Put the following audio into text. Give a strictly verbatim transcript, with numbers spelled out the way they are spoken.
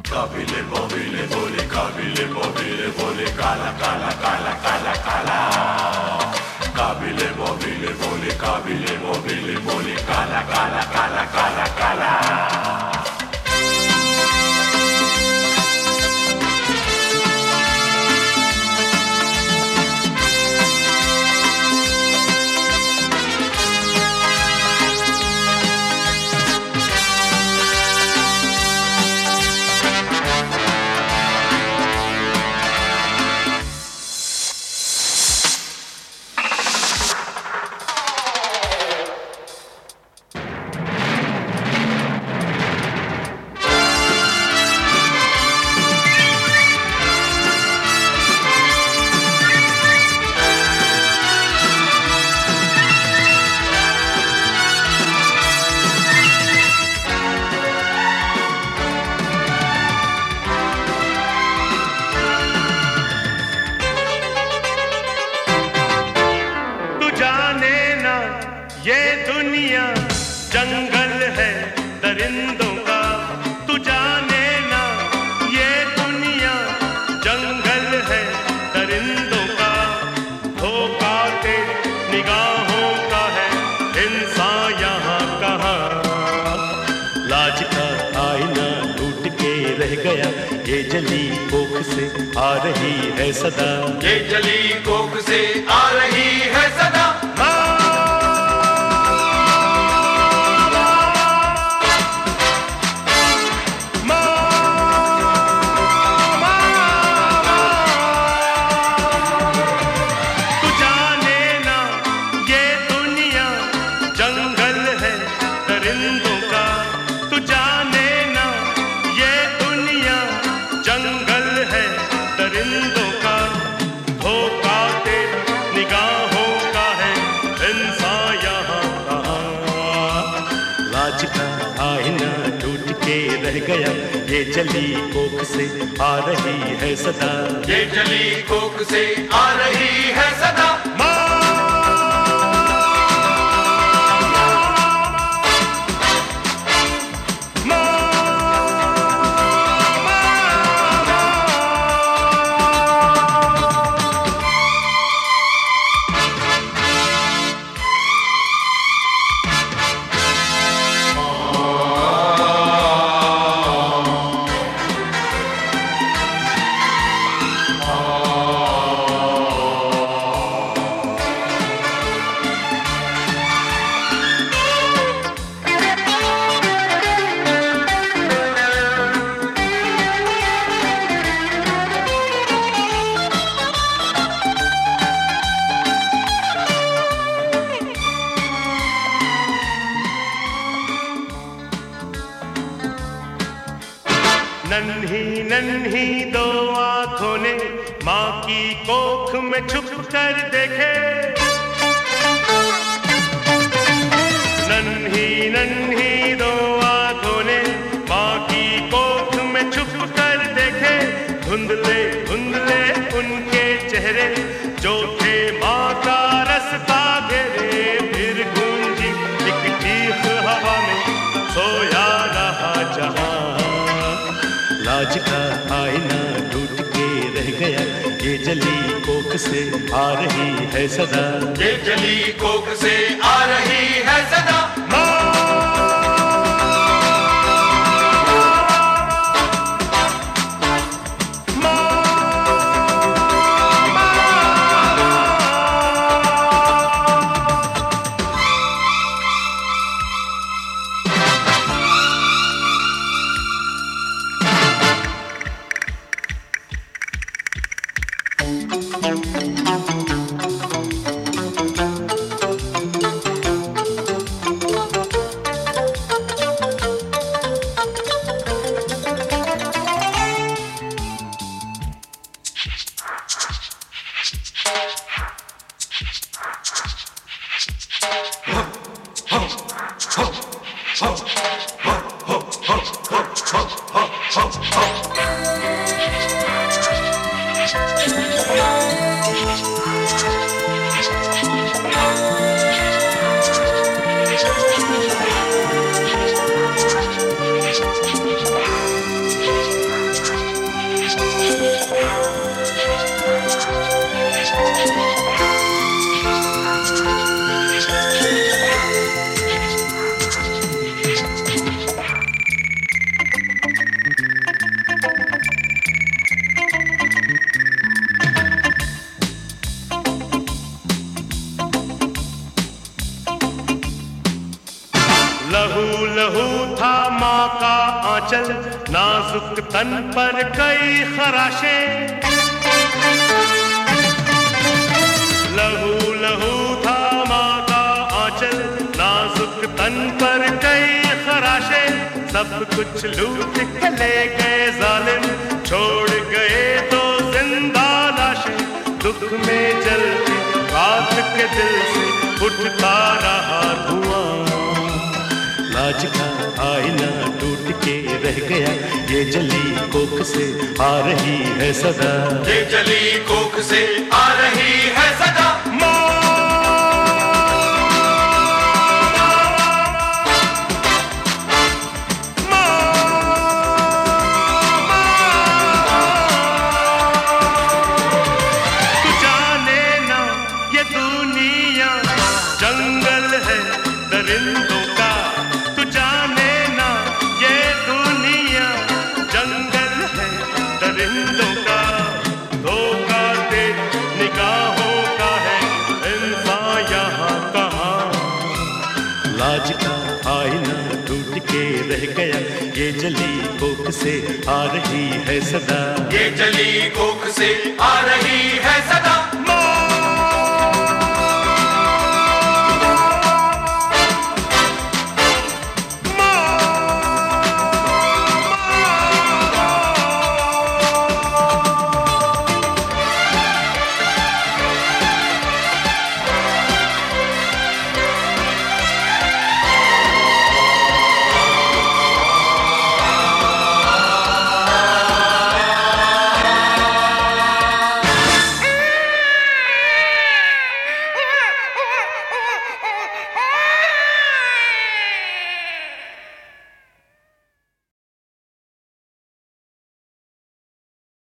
Kabile bobile bole kabile bobile bole kala kala kala kala kala. Kabile bobile bole kabile bobile bole kala kala kala kala kala. ये दुनिया जंगल है दरिंदों का, तू जाने ना ये दुनिया जंगल है दरिंदों का। धोखा के निगाहों का है इंसान यहाँ कहाँ। लाज का आईना टूट के रह गया, ये जली कोख से आ रही है सदा। ये जली कोख से आ रही है सदा। आईना टूट के रह गया, ये जली कोख से आ रही है सदा। ये जली कोख से आ रही है सदा। नन्ही नन्ही दो आँखों ने माँ की कोख में छुप कर देखे। नन्ही नन्ही दो आँखों ने माँ की कोख में छुप कर देखे। धुंधले धुंधले उनके चेहरे जो थे माँ का रास्ता घेरे। फिर गूंजी एक चीख हवा में सोया रहा जहाँ। लाज का आईना टूट के रह गया, ये जली कोख से आ रही है सदा। ये जली कोख से आ रही है सदा। का आंचल, नाजुक तन पर कई खराशें। लहू लहू था माँ का आंचल, नाजुक तन पर कई खराशें। सब कुछ लूट के ले गए जालिम, छोड़ गए तो जिंदा लाशें। दुख में जलते रात के दिल से उठता रहा धुआं। लाज का आईना टूट के रह गया, ये जली कोख से आ रही है सदा। ये जली कोख से आ रही है सदा। जंगल है दरिंदों का, तू जाने ना ये दुनिया जंगल है दरिंदों का। धोखा दे निगाहों का है इंसान यहाँ कहाँ। लाज का आईना टूट के रह गया, ये जली कोख से आ रही है सदा। ये जली कोख से आ रही है सदा।